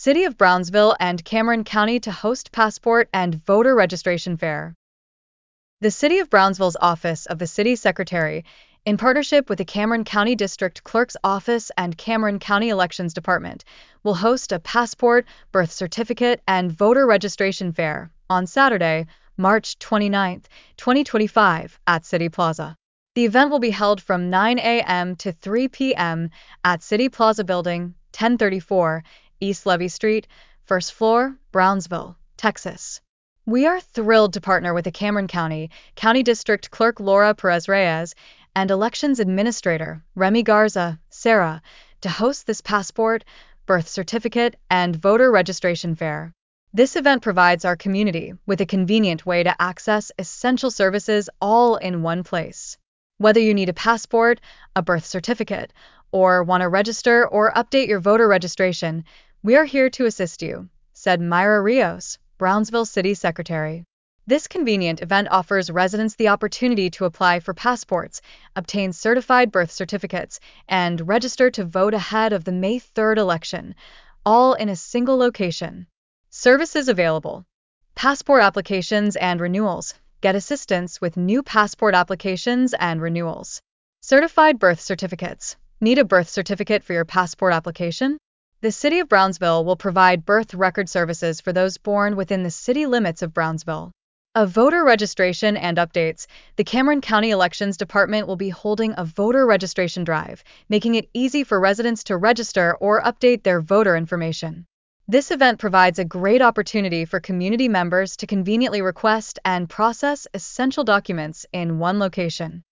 City of Brownsville and Cameron County to host passport and voter registration fair. The City of Brownsville's Office of the City Secretary, in partnership with the Cameron County District Clerk's Office and Cameron County Elections Department, will host a passport, birth certificate, and voter registration fair on Saturday, March 29, 2025, at City Plaza. The event will be held from 9 a.m. to 3 p.m. at City Plaza Building, 1034 East Levy Street, first floor, Brownsville, Texas. We are thrilled to partner with the Cameron County District Clerk Laura Perez-Reyes, and Elections Administrator Remy Garza, Sarah, to host this passport, birth certificate, and voter registration fair. This event provides our community with a convenient way to access essential services all in one place. Whether you need a passport, a birth certificate, or want to register or update your voter registration, we are here to assist you, said Myra Rios, Brownsville City Secretary. This convenient event offers residents the opportunity to apply for passports, obtain certified birth certificates, and register to vote ahead of the May 3rd election, all in a single location. Services available: passport applications and renewals. Get assistance with new passport applications and renewals. Certified birth certificates. Need a birth certificate for your passport application? The City of Brownsville will provide birth record services for those born within the city limits of Brownsville. A voter registration and updates. The Cameron County Elections Department will be holding a voter registration drive, making it easy for residents to register or update their voter information. This event provides a great opportunity for community members to conveniently request and process essential documents in one location.